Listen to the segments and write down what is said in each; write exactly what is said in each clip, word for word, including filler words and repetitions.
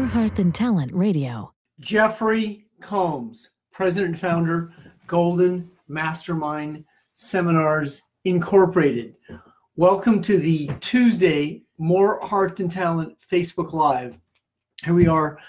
Heart Than Talent Radio. Jeffrey Combs, President and Founder, Golden Mastermind Seminars Incorporated. Welcome to the Tuesday More Heart Than Talent Facebook Live. Here we are,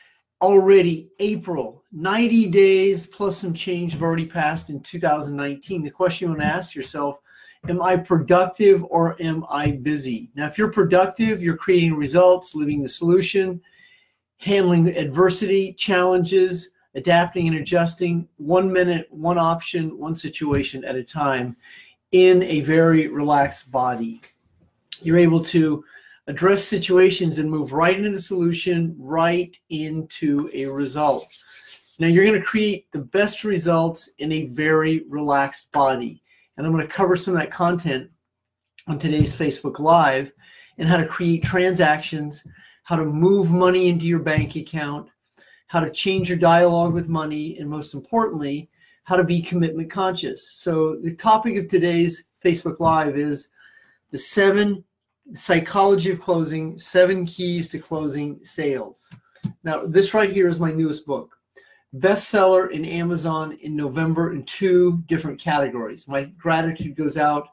already April, ninety days plus some change have already passed in two thousand nineteen. The question you want to ask yourself, am I productive or am I busy? Now, if you're productive, you're creating results, living the solution, handling adversity, challenges, adapting and adjusting, one minute, one option, one situation at a time in a very relaxed body. You're able to address situations and move right into the solution, right into a result. Now, you're going to create the best results in a very relaxed body. And I'm going to cover some of that content on today's Facebook Live and how to create transactions, how to move money into your bank account, how to change your dialogue with money, and most importantly, how to be commitment conscious. So the topic of today's Facebook Live is the seven psychology of closing, seven keys to closing sales. Now, this right here is my newest book. Bestseller in Amazon in November in two different categories. My gratitude goes out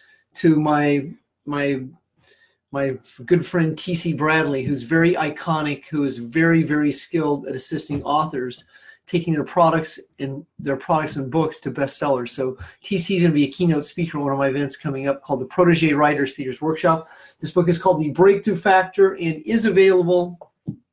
to my my my good friend T C Bradley, who's very iconic, who is very, very skilled at assisting authors, taking their products and their products and books to bestsellers. So T C is going to be a keynote speaker at one of my events coming up called the Protege Writer Speakers Workshop. This book is called The Breakthrough Factor and is available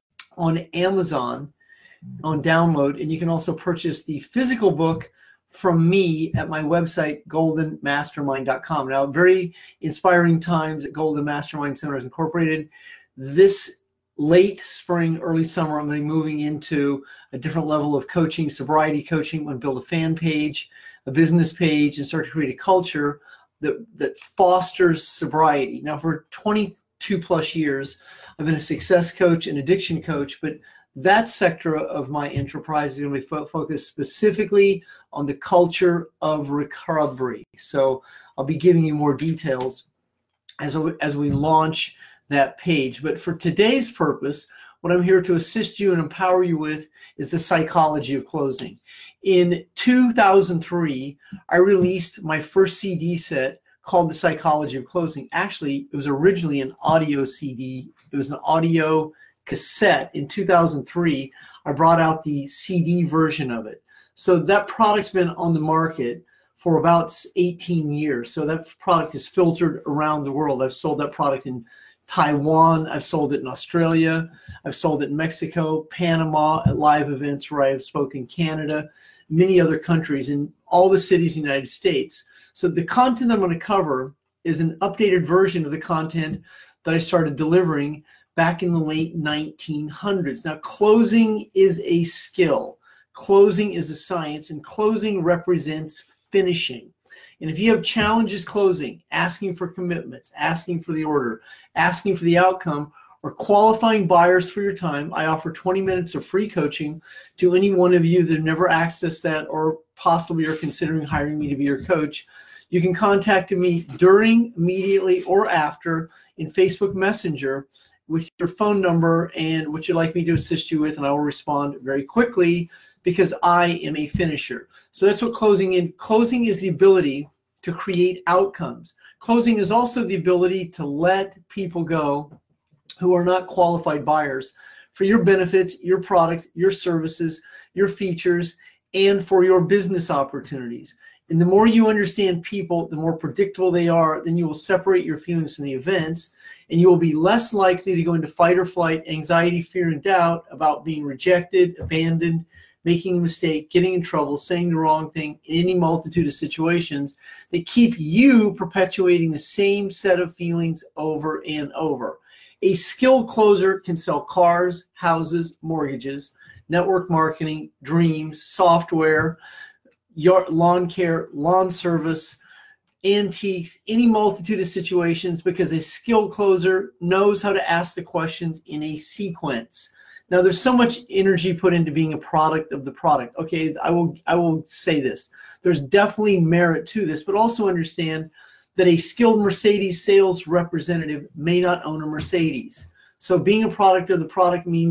on Amazon on download, and you can also purchase the physical book from me at my website, golden mastermind dot com. Now, very inspiring times at Golden Mastermind Seminars Incorporated. This late spring, early summer, I'm going to be moving into a different level of coaching, sobriety coaching. I'm going to build a fan page, a business page, and start to create a culture that, that fosters sobriety. Now, for twenty-two plus years, I've been a success coach and addiction coach, but that sector of my enterprise is going to be fo- focused specifically on the culture of recovery. So I'll be giving you more details as, as we launch that page. But for today's purpose, what I'm here to assist you and empower you with is the psychology of closing. In two thousand three, I released my first C D set called The Psychology of Closing. Actually, it was originally an audio C D. It was an audio cassette. In two thousand three, I brought out the C D version of it. So that product's been on the market for about eighteen years. So that product is filtered around the world. I've sold that product in Taiwan. I've sold it in Australia. I've sold it in Mexico, Panama, at live events where I have spoken, Canada, many other countries, in all the cities in the United States. So the content I'm going to cover is an updated version of the content that I started delivering back in the late nineteen hundreds. Now, closing is a skill. Closing is a science, and closing represents finishing. And if you have challenges closing, asking for commitments, asking for the order, asking for the outcome, or qualifying buyers for your time, I offer twenty minutes of free coaching to any one of you that have never accessed that or possibly are considering hiring me to be your coach. You can contact me during, immediately, or after in Facebook Messenger with your phone number and what you'd like me to assist you with, and I will respond very quickly because I am a finisher. So that's what closing is. Closing is the ability to create outcomes. Closing is also the ability to let people go who are not qualified buyers for your benefits, your products, your services, your features, and for your business opportunities. And the more you understand people, the more predictable they are, then you will separate your feelings from the events, and you will be less likely to go into fight or flight, anxiety, fear, and doubt about being rejected, abandoned, making a mistake, getting in trouble, saying the wrong thing, in any multitude of situations that keep you perpetuating the same set of feelings over and over. A skilled closer can sell cars, houses, mortgages, network marketing, dreams, software, your lawn care, lawn service, antiques, any multitude of situations, because a skilled closer knows how to ask the questions in a sequence. Now, there's so much energy put into being a product of the product. Okay, I will I will say this. There's definitely merit to this, but also understand that a skilled Mercedes sales representative may not own a Mercedes. So being a product of the product means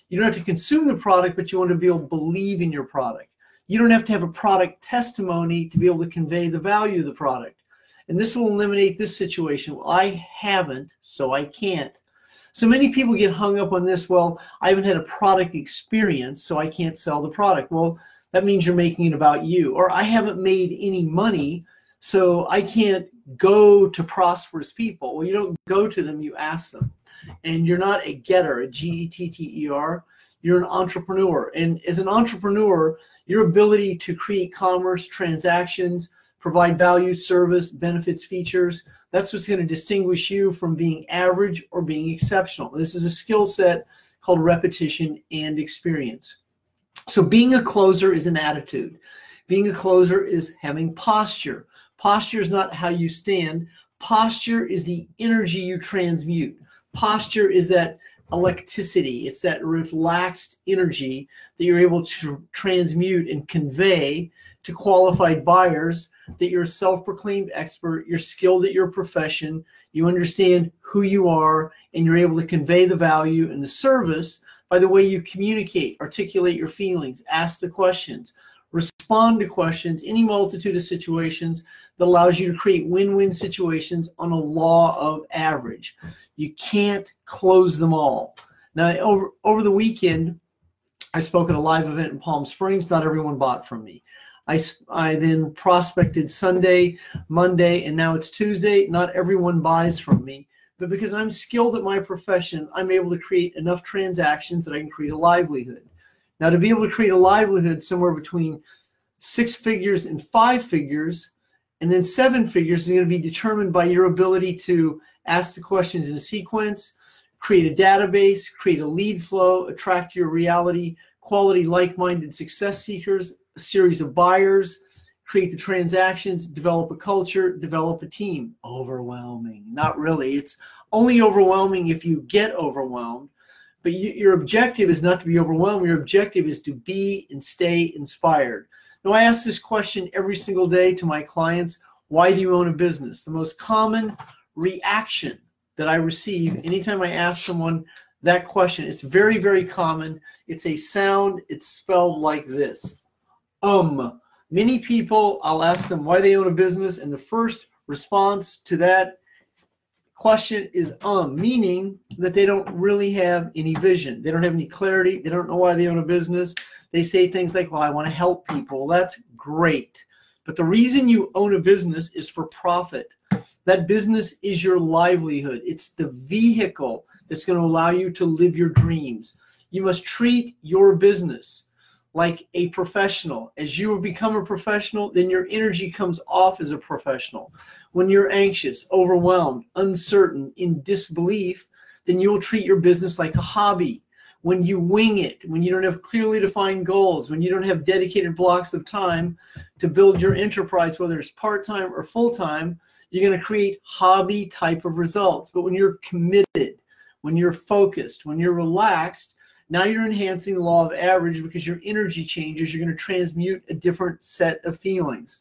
You don't have to consume the product, but you want to be able to believe in your product. You don't have to have a product testimony to be able to convey the value of the product. And this will eliminate this situation. Well, I haven't, so I can't. So many people get hung up on this. Well, I haven't had a product experience, so I can't sell the product. Well, that means you're making it about you. Or I haven't made any money, so I can't go to prosperous people. Well, you don't go to them, you ask them. And you're not a getter, a G E T T E R. You're an entrepreneur. And as an entrepreneur, your ability to create commerce, transactions, provide value, service, benefits, features, that's what's going to distinguish you from being average or being exceptional. This is a skill set called repetition and experience. So being a closer is an attitude. Being a closer is having posture. Posture is not how you stand. Posture is the energy you transmute. Posture is that electricity. It's that relaxed energy that you're able to transmute and convey to qualified buyers that you're a self-proclaimed expert, you're skilled at your profession, you understand who you are, and you're able to convey the value and the service by the way you communicate, articulate your feelings, ask the questions, respond to questions, any multitude of situations that allows you to create win-win situations on a law of average. You can't close them all. Now, over, over the weekend, I spoke at a live event in Palm Springs. Not everyone bought from me. I, I then prospected Sunday, Monday, and now it's Tuesday. Not everyone buys from me. But because I'm skilled at my profession, I'm able to create enough transactions that I can create a livelihood. Now, to be able to create a livelihood somewhere between six figures and five figures, and then seven figures is going to be determined by your ability to ask the questions in a sequence, create a database, create a lead flow, attract your reality, quality, like-minded success seekers, a series of buyers, create the transactions, develop a culture, develop a team. Overwhelming. Not really. It's only overwhelming if you get overwhelmed. But you, your objective is not to be overwhelmed. Your objective is to be and stay inspired. Now, I ask this question every single day to my clients. Why do you own a business? The most common reaction that I receive anytime I ask someone that question, it's very, very common. It's a sound. It's spelled like this. Um. Many people, I'll ask them why they own a business, and the first response to that question is um, meaning that they don't really have any vision. They don't have any clarity. They don't know why they own a business. They say things like, well, I want to help people. Well, that's great. But the reason you own a business is for profit. That business is your livelihood. It's the vehicle that's going to allow you to live your dreams. You must treat your business like a professional. As you become a professional, then your energy comes off as a professional. When you're anxious, overwhelmed, uncertain, in disbelief, then you will treat your business like a hobby. When you wing it, when you don't have clearly defined goals, when you don't have dedicated blocks of time to build your enterprise, whether it's part-time or full-time, you're going to create hobby type of results. But when you're committed, when you're focused, when you're relaxed, now you're enhancing the law of average because your energy changes. You're going to transmute a different set of feelings.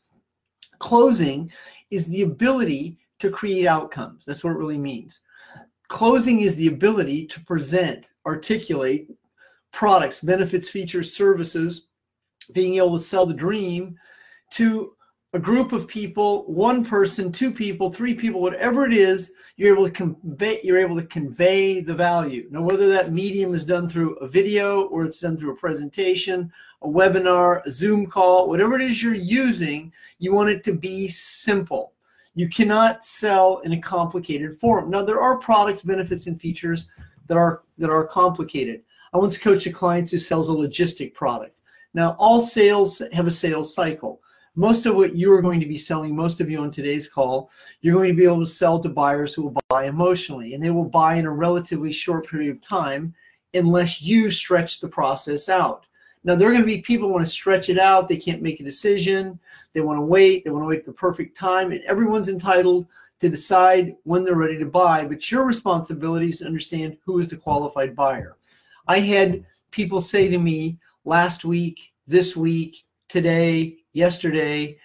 Closing is the ability to create outcomes. That's what it really means. Closing is the ability to present, articulate products, benefits, features, services, being able to sell the dream to a group of people, one person, two people, three people, whatever it is, you're able to convey, you're able to convey the value. Now, whether that medium is done through a video or it's done through a presentation, a webinar, a Zoom call, whatever it is you're using, you want it to be simple. You cannot sell in a complicated form. Now, there are products, benefits, and features that are, that are complicated. I once coached a client who sells a logistic product. Now, all sales have a sales cycle. Most of what you are going to be selling, most of you on today's call, you're going to be able to sell to buyers who will buy emotionally, and they will buy in a relatively short period of time unless you stretch the process out. Now, there are going to be people who want to stretch it out. They can't make a decision. They want to wait. They want to wait the perfect time, and everyone's entitled to decide when they're ready to buy, but your responsibility is to understand who is the qualified buyer. I had people say to me last week, this week, today, yesterday,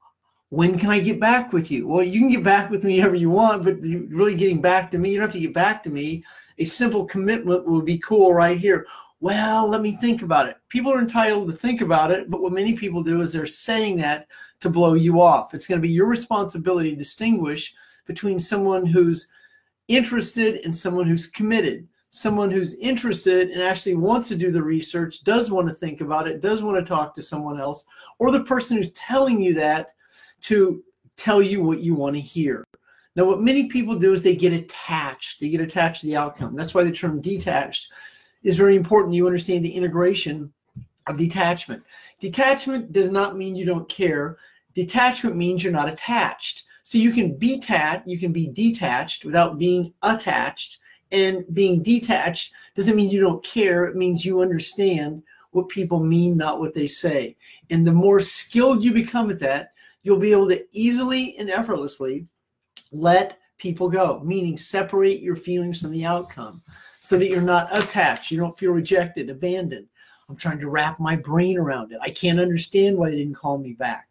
when can I get back with you? Well, you can get back with me whenever you want, but really getting back to me, you don't have to get back to me. A simple commitment would be cool right here. well, let me think about it. People are entitled to think about it, but what many people do is they're saying that to blow you off. It's going to be your responsibility to distinguish between someone who's interested and someone who's committed. Someone who's interested and actually wants to do the research, does want to think about it, does want to talk to someone else, or the person who's telling you that to tell you what you want to hear. Now, what many people do is they get attached. They get attached to the outcome. That's why the term detached is very important. You understand the integration of detachment. Detachment does not mean you don't care. Detachment means you're not attached. So you can be tat, you can be detached without being attached. And being detached doesn't mean you don't care. It means you understand what people mean, not what they say. And the more skilled you become at that, you'll be able to easily and effortlessly let people go, meaning separate your feelings from the outcome so that you're not attached. You don't feel rejected, abandoned. I'm trying to wrap my brain around it. I can't understand why they didn't call me back.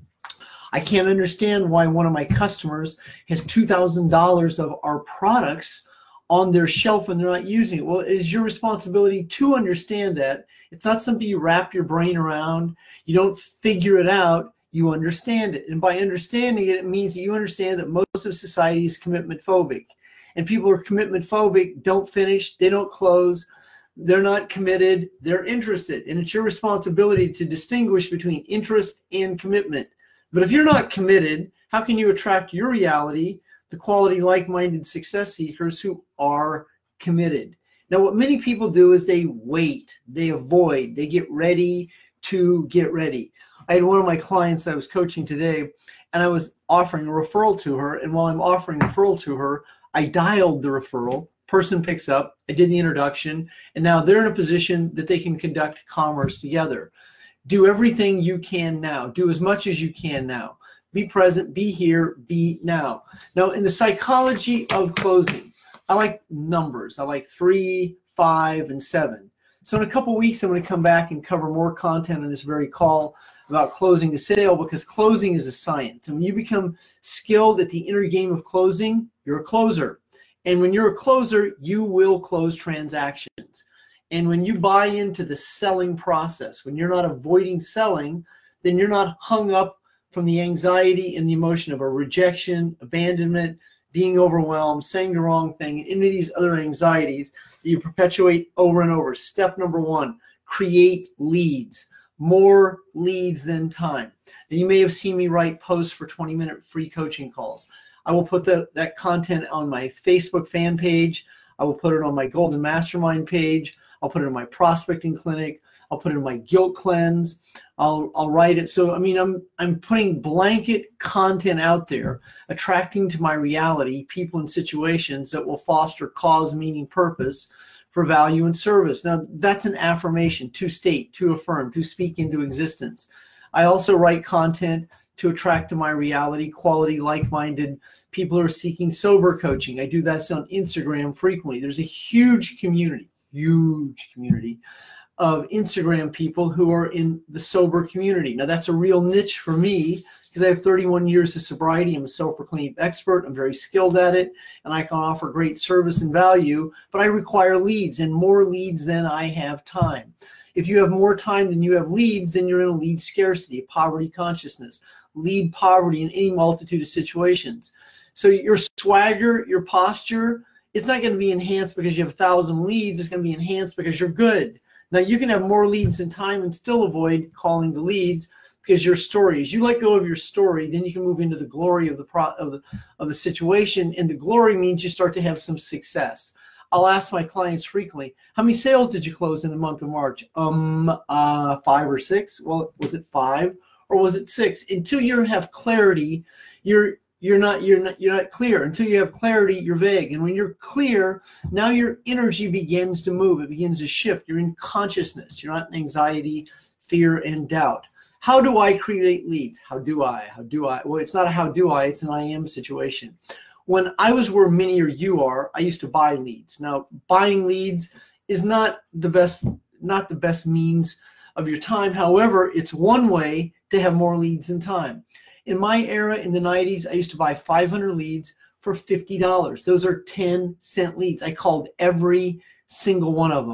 I can't understand why one of my customers has two thousand dollars of our products on their shelf and they're not using it. Well, it is your responsibility to understand that. It's not something you wrap your brain around. You don't figure it out. You understand it. And by understanding it, it means that you understand that most of society is commitment phobic. And people who are commitment phobic don't finish, they don't close, they're not committed, they're interested. And it's your responsibility to distinguish between interest and commitment. But if you're not committed, how can you attract your reality the quality like-minded success seekers who are committed? Now, what many people do is they wait, they avoid, they get ready to get ready. I had one of my clients that I was coaching today, and I was offering a referral to her. And while I'm offering a referral to her, I dialed the referral. Person picks up. I did the introduction, and now they're in a position that they can conduct commerce together. Do everything you can now. Do as much as you can now. Be present, be here, be now. Now, in the psychology of closing, I like numbers. I like three, five, and seven. So in a couple weeks, I'm going to come back and cover more content on this very call about closing a sale, because closing is a science. And when you become skilled at the inner game of closing, you're a closer. And when you're a closer, you will close transactions. And when you buy into the selling process, when you're not avoiding selling, then you're not hung up from the anxiety and the emotion of a rejection, abandonment, being overwhelmed, saying the wrong thing, and any of these other anxieties that you perpetuate over and over. Step number one, create leads. More leads than time. Now, you may have seen me write posts for twenty minute free coaching calls. I will put the, that content on my Facebook fan page. I will put it on my Golden Mastermind page. I'll put it in my prospecting clinic. I'll put it in my guilt cleanse. I'll I'll write it. So I mean, I'm I'm putting blanket content out there, attracting to my reality people and situations that will foster cause, meaning, purpose for value and service. Now, that's an affirmation to state, to affirm, to speak into existence. I also write content to attract to my reality quality, like-minded people who are seeking sober coaching. I do that on Instagram frequently. There's a huge community, huge community of Instagram people who are in the sober community. Now, that's a real niche for me because I have thirty-one years of sobriety. I'm a self-proclaimed expert. I'm very skilled at it, and I can offer great service and value, but I require leads, and more leads than I have time. If you have more time than you have leads, then you're in a lead scarcity, poverty consciousness, lead poverty in any multitude of situations. So your swagger, your posture, it's not going to be enhanced because you have a thousand leads. It's going to be enhanced because you're good. Now, you can have more leads in time and still avoid calling the leads because your story, as you let go of your story, then you can move into the glory of the pro, of the of the situation, and the glory means you start to have some success. I'll ask my clients frequently, how many sales did you close in the month of March? Um, uh, five or six? Well, was it five or was it six? Until you have clarity, you're You're not, you're not, you're not clear. Until you have clarity, you're vague. And when you're clear, now your energy begins to move. It begins to shift. You're in consciousness. You're not in anxiety, fear, and doubt. How do I create leads? How do I? How do I? Well, it's not a how do I, it's an I am situation. When I was where many or you are, I used to buy leads. Now, buying leads is not the best, not the best means of your time. However, it's one way to have more leads in time. In my era in the nineties, I used to buy five hundred leads for fifty dollars. Those are ten cent leads. I called every single one of them.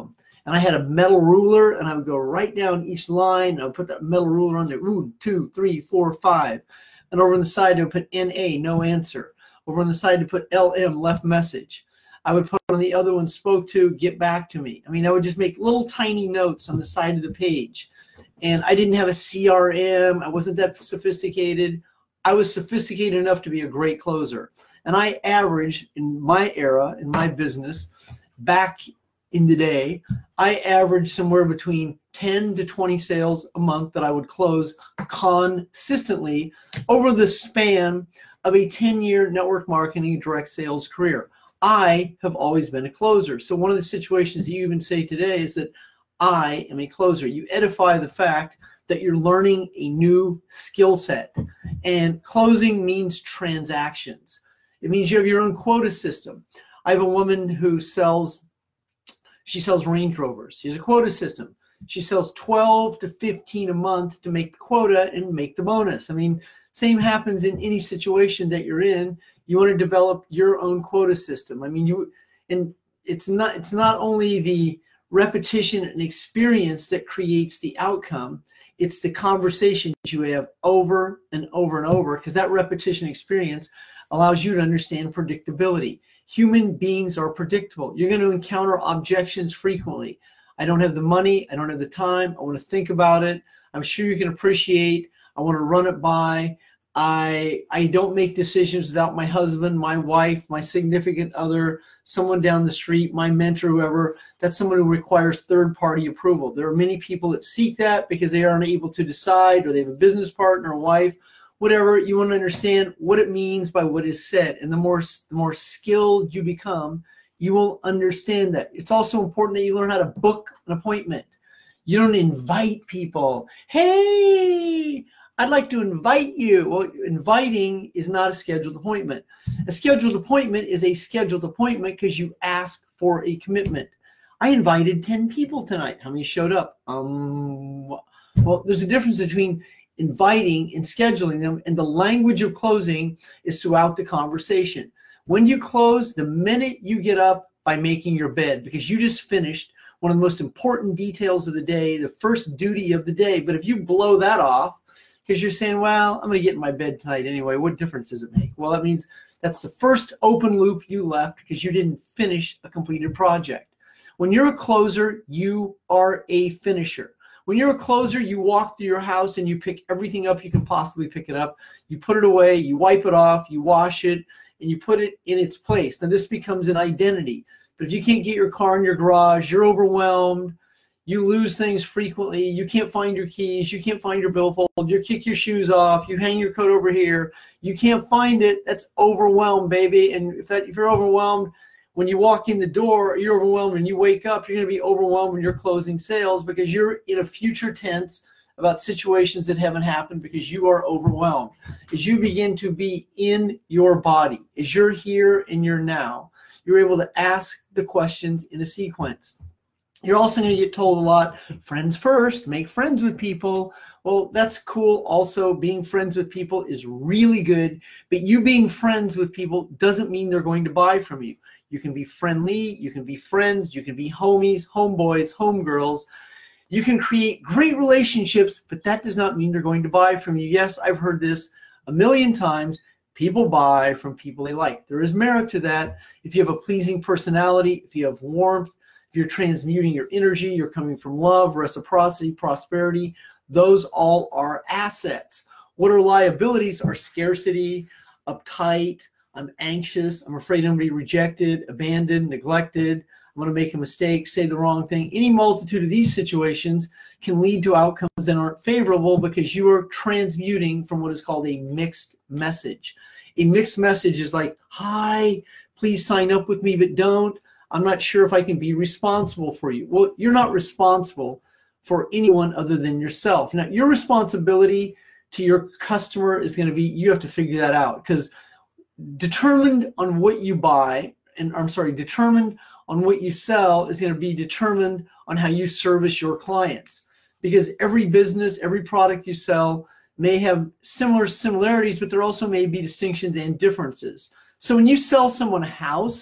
And I had a metal ruler, and I would go right down each line. And I would put that metal ruler on there. Ooh, two, three, four, five. And over on the side, I would put N A, no answer. Over on the side, to put L M, left message. I would put on the other one, spoke to, get back to me. I mean, I would just make little tiny notes on the side of the page. And I didn't have a C R M. I wasn't that sophisticated. I was sophisticated enough to be a great closer. And I averaged, in my era, in my business, back in the day, I averaged somewhere between ten to twenty sales a month that I would close consistently over the span of a ten-year network marketing direct sales career. I have always been a closer. So one of the situations that you even say today is that I am a closer. You edify the fact that you're learning a new skill set. And closing means transactions. It means you have your own quota system. I have a woman who sells, she sells Range Rovers. She has a quota system. She sells twelve to fifteen a month to make the quota and make the bonus. I mean, same happens in any situation that you're in. You want to develop your own quota system. I mean, you, and it's not, it's not only the repetition and experience that creates the outcome. It's the conversations you have over and over and over, because that repetition experience allows you to understand predictability. Human beings are predictable. You're going to encounter objections frequently. I don't have the money. I don't have the time. I want to think about it. I'm sure you can appreciate. I want to run it by. I, I don't make decisions without my husband, my wife, my significant other, someone down the street, my mentor, whoever. That's someone who requires third-party approval. There are many people that seek that because they aren't able to decide, or they have a business partner, a wife, whatever. You want to understand what it means by what is said. And the more, the more skilled you become, you will understand that. It's also important that you learn how to book an appointment. You don't invite people. Hey, I'd like to invite you. Well, inviting is not a scheduled appointment. A scheduled appointment is a scheduled appointment because you ask for a commitment. I invited ten people tonight. How many showed up? Um, well, there's a difference between inviting and scheduling them, and the language of closing is throughout the conversation. When you close, the minute you get up by making your bed, because you just finished one of the most important details of the day, the first duty of the day. But if you blow that off, because you're saying, well, I'm going to get in my bed tonight anyway, what difference does it make? Well, that means that's the first open loop you left because you didn't finish a completed project. When you're a closer, you are a finisher. When you're a closer, you walk through your house and you pick everything up you can possibly pick it up. You put it away, you wipe it off, you wash it, and you put it in its place. Now, this becomes an identity. But if you can't get your car in your garage, you're overwhelmed, you lose things frequently, you can't find your keys, you can't find your billfold, you kick your shoes off, you hang your coat over here, you can't find it, that's overwhelmed, baby. And if that if you're overwhelmed, when you walk in the door, you're overwhelmed, and you wake up, you're going to be overwhelmed when you're closing sales because you're in a future tense about situations that haven't happened because you are overwhelmed. As you begin to be in your body, as you're here and you're now, you're able to ask the questions in a sequence. You're also going to get told a lot, friends first, make friends with people. Well, that's cool. Also, being friends with people is really good, but you being friends with people doesn't mean they're going to buy from you. You can be friendly, you can be friends, you can be homies, homeboys, homegirls. You can create great relationships, but that does not mean they're going to buy from you. Yes, I've heard this a million times. People buy from people they like. There is merit to that. If you have a pleasing personality, if you have warmth, if you're transmuting your energy, you're coming from love, reciprocity, prosperity, those all are assets. What are liabilities are scarcity, uptight, I'm anxious, I'm afraid I'm going to be rejected, abandoned, neglected, I'm going to make a mistake, say the wrong thing. Any multitude of these situations can lead to outcomes that aren't favorable because you are transmuting from what is called a mixed message. A mixed message is like, hi, please sign up with me, but don't. I'm not sure if I can be responsible for you. Well, you're not responsible for anyone other than yourself. Now, your responsibility to your customer is going to be, you have to figure that out, because determined on what you buy, and I'm sorry, determined on what you sell is going to be determined on how you service your clients. Because every business, every product you sell may have similar similarities, but there also may be distinctions and differences. So when you sell someone a house,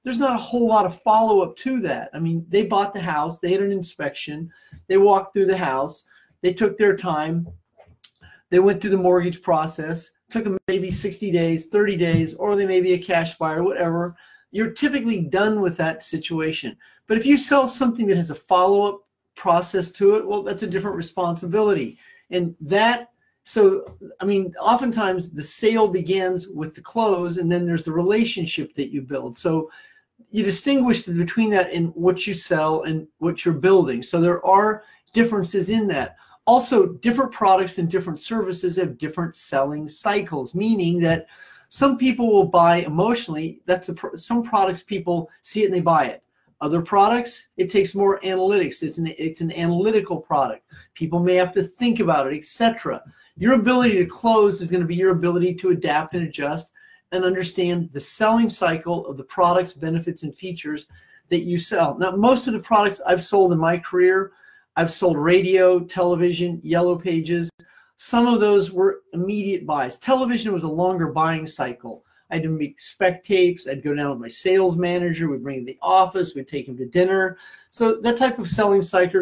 there's not a whole lot of follow-up to that. I mean, they bought the house, they had an inspection, they walked through the house, they took their time, they went through the mortgage process, took them maybe sixty days, thirty days, or they may be a cash buyer, whatever. You're typically done with that situation. But if you sell something that has a follow-up process to it, well, that's a different responsibility. And that, so, I mean, oftentimes the sale begins with the close, and then there's the relationship that you build. So you distinguish between that in what you sell and what you're building. So there are differences in that. Also, different products and different services have different selling cycles, meaning that some people will buy emotionally. That's a, some products people see it and they buy it. Other products, it takes more analytics. It's an, it's an analytical product. People may have to think about it, et cetera. Your ability to close is going to be your ability to adapt and adjust and understand the selling cycle of the products, benefits, and features that you sell. Now, most of the products I've sold in my career, I've sold radio, television, yellow pages. Some of those were immediate buys. Television was a longer buying cycle. I had to make spec tapes. I'd go down with my sales manager. We'd bring him to the office. We'd take him to dinner. So that type of selling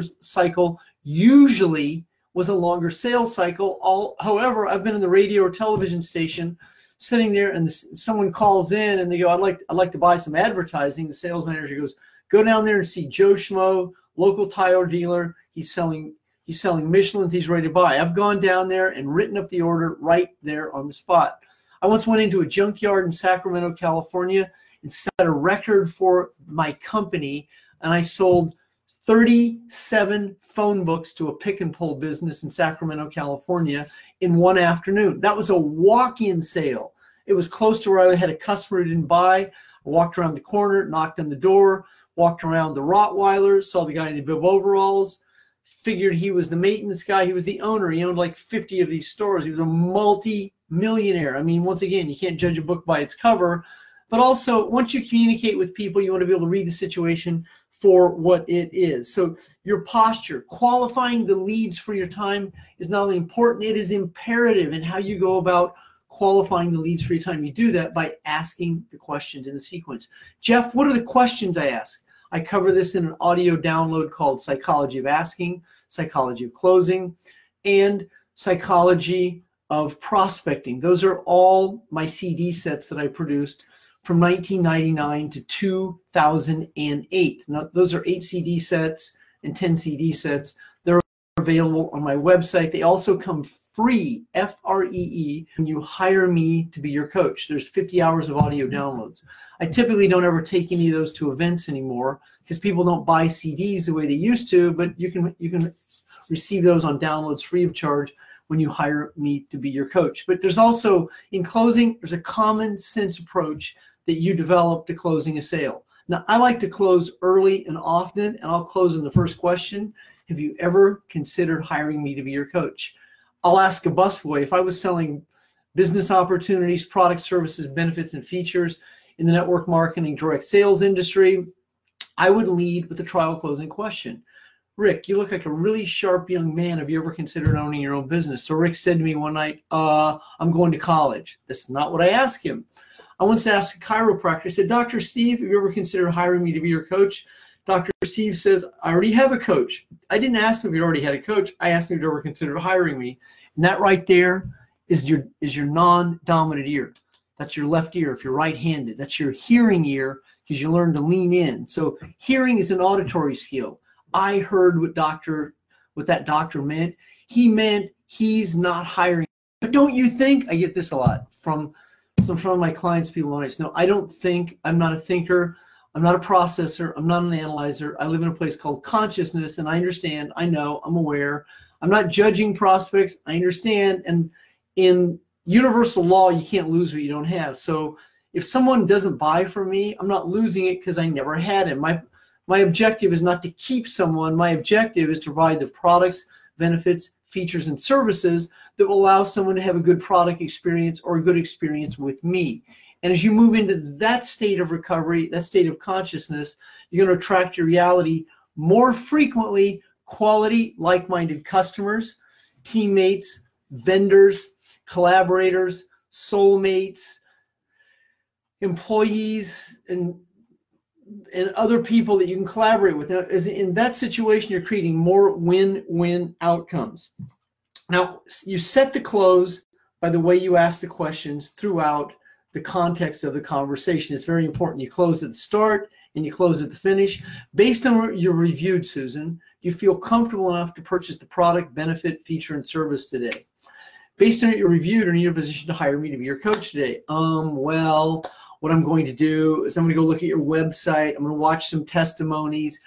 cycle usually was a longer sales cycle. All, however, I've been in the radio or television station sitting there and someone calls in and they go, I'd like, I'd like to buy some advertising. The sales manager goes, go down there and see Joe Schmo, local tire dealer. He's selling, he's selling Michelin's. He's ready to buy. I've gone down there and written up the order right there on the spot. I once went into a junkyard in Sacramento, California, and set a record for my company, and I sold thirty-seven phone books to a pick and pull business in Sacramento, California in one afternoon. That was a walk-in sale. It was close to where I had a customer who didn't buy. I walked around the corner, knocked on the door, walked around the Rottweiler, saw the guy in the bib overalls, figured he was the maintenance guy. He was the owner. He owned like fifty of these stores. He was a multi-millionaire. I mean, once again, you can't judge a book by its cover, but also once you communicate with people, you want to be able to read the situation for what it is. So your posture, qualifying the leads for your time is not only important, it is imperative in how you go about qualifying the leads for your time. You do that by asking the questions in the sequence. Jeff, what are the questions I ask? I cover this in an audio download called Psychology of Asking, Psychology of Closing, and Psychology of Prospecting. Those are all my C D sets that I produced from nineteen ninety-nine to two thousand eight. Now, those are eight C D sets and ten C D sets. They're available on my website. They also come free, F R E E, when you hire me to be your coach. There's fifty hours of audio downloads. I typically don't ever take any of those to events anymore because people don't buy C Ds the way they used to, but you can, you can receive those on downloads free of charge when you hire me to be your coach. But there's also, in closing, there's a common sense approach that you develop to closing a sale. Now, I like to close early and often, and I'll close in the first question. Have you ever considered hiring me to be your coach? I'll ask a busboy, if I was selling business opportunities, products, services, benefits, and features in the network marketing direct sales industry, I would lead with a trial closing question. Rick, you look like a really sharp young man. Have you ever considered owning your own business? So Rick said to me one night, uh, I'm going to college. That's not what I asked him. I once asked a chiropractor, I said, Doctor Steve, have you ever considered hiring me to be your coach? Doctor Steve says, I already have a coach. I didn't ask him if he already had a coach. I asked him if he ever considered hiring me. And that right there is your, is your non-dominant ear. That's your left ear if you're right-handed. That's your hearing ear because you learn to lean in. So hearing is an auditory skill. I heard what doctor, what that doctor meant. He meant he's not hiring. But don't you think, I get this a lot from some from my clients, people on it. No, I don't think, I'm not a thinker. I'm not a processor. I'm not an analyzer. I live in a place called consciousness, and I understand, I know, I'm aware. I'm not judging prospects. I understand. And in universal law, you can't lose what you don't have. So if someone doesn't buy from me, I'm not losing it because I never had it. My, my objective is not to keep someone. My objective is to provide the products, benefits, features, and services that will allow someone to have a good product experience or a good experience with me. And as you move into that state of recovery, that state of consciousness, you're going to attract your reality more frequently, quality, like-minded customers, teammates, vendors, collaborators, soulmates, employees, and and other people that you can collaborate with. Now, as in that situation, you're creating more win-win outcomes. Now, you set the close by the way you ask the questions throughout the context of the conversation. It's very important. You close at the start and you close at the finish. Based on what you reviewed, Susan, you feel comfortable enough to purchase the product, benefit, feature, and service today. Based on what you reviewed, are you in a position to hire me to be your coach today? Um, well, what I'm going to do is I'm going to go look at your website. I'm going to watch some testimonies.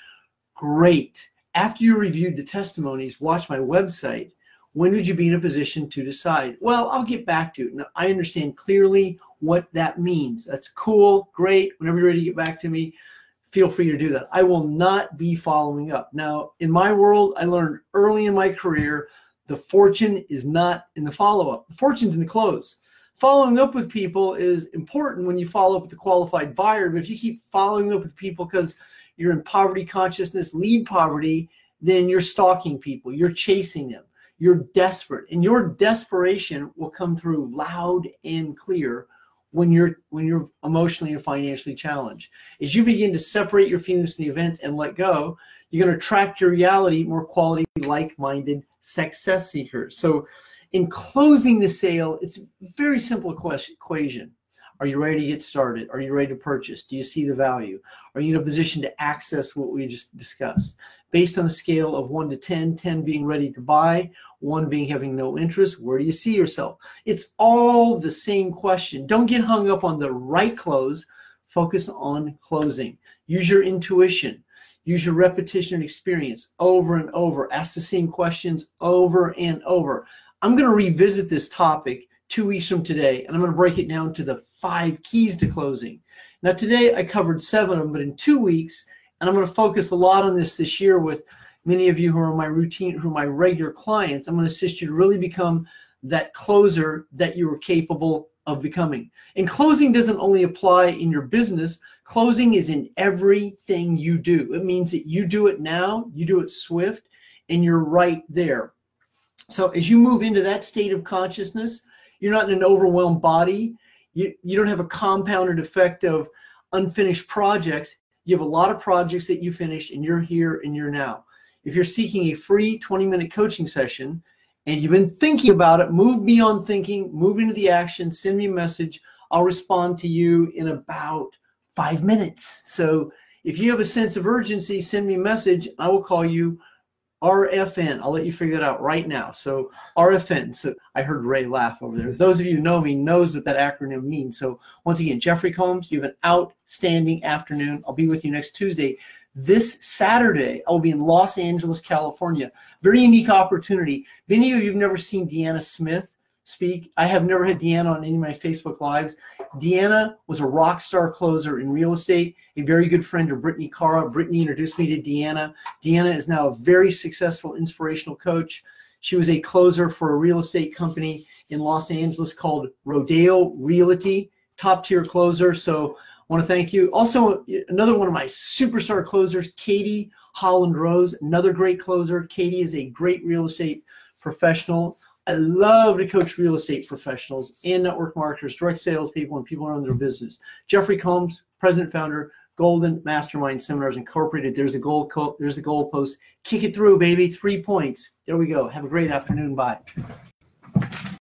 Great. After you reviewed the testimonies, watch my website. When would you be in a position to decide? Well, I'll get back to it. Now, I understand clearly what that means. That's cool. Great. Whenever you're ready to get back to me, feel free to do that. I will not be following up. Now, in my world, I learned early in my career, the fortune is not in the follow-up. The fortune's in the close. Following up with people is important when you follow up with the qualified buyer, but if you keep following up with people because you're in poverty consciousness, lead poverty, then you're stalking people. You're chasing them. You're desperate, and your desperation will come through loud and clear when you're when you're emotionally and financially challenged. As you begin to separate your feelings from the events and let go, you're going to attract your reality more quality, like-minded success seekers. So in closing the sale, it's a very simple equation. Are you ready to get started? Are you ready to purchase? Do you see the value? Are you in a position to access what we just discussed? Based on a scale of one to ten, ten being ready to buy, one being having no interest, where do you see yourself? It's all the same question. Don't get hung up on the right close. Focus on closing. Use your intuition. Use your repetition and experience over and over. Ask the same questions over and over. I'm going to revisit this topic two weeks from today, and I'm going to break it down to the five keys to closing. Now, today I covered seven of them, but in two weeks, and I'm going to focus a lot on this this year with many of you who are my routine, who are my regular clients. I'm going to assist you to really become that closer that you are capable of becoming. And closing doesn't only apply in your business. Closing is in everything you do. It means that you do it now, you do it swift, and you're right there. So as you move into that state of consciousness, you're not in an overwhelmed body. You, you don't have a compounded effect of unfinished projects. You have a lot of projects that you finished, and you're here and you're now. If you're seeking a free twenty minute coaching session and you've been thinking about it, move beyond thinking, move into the action, send me a message. I'll respond to you in about five minutes. So if you have a sense of urgency, send me a message. I will call you R F N. I'll let you figure that out right now. So R F N. So I heard Ray laugh over there. Those of you who know me knows what that acronym means. So once again, Jeffrey Combs, you have an outstanding afternoon. I'll be with you next Tuesday. This Saturday, I'll be in Los Angeles, California. Very unique opportunity. Many of you have never seen Deanna Smith speak. I have never had Deanna on any of my Facebook Lives. Deanna was a rock star closer in real estate, a very good friend of Brittany Cara. Brittany introduced me to Deanna. Deanna is now a very successful inspirational coach. She was a closer for a real estate company in Los Angeles called Rodeo Realty, top tier closer. So I want to thank you. Also, another one of my superstar closers, Katie Holland Rose, another great closer. Katie is a great real estate professional. I love to coach real estate professionals and network marketers, direct sales people, and people around their business. Jeffrey Combs, president, founder, Golden Mastermind Seminars Incorporated. There's the goal. There's the goal post. Kick it through, baby. Three points. There we go. Have a great afternoon. Bye.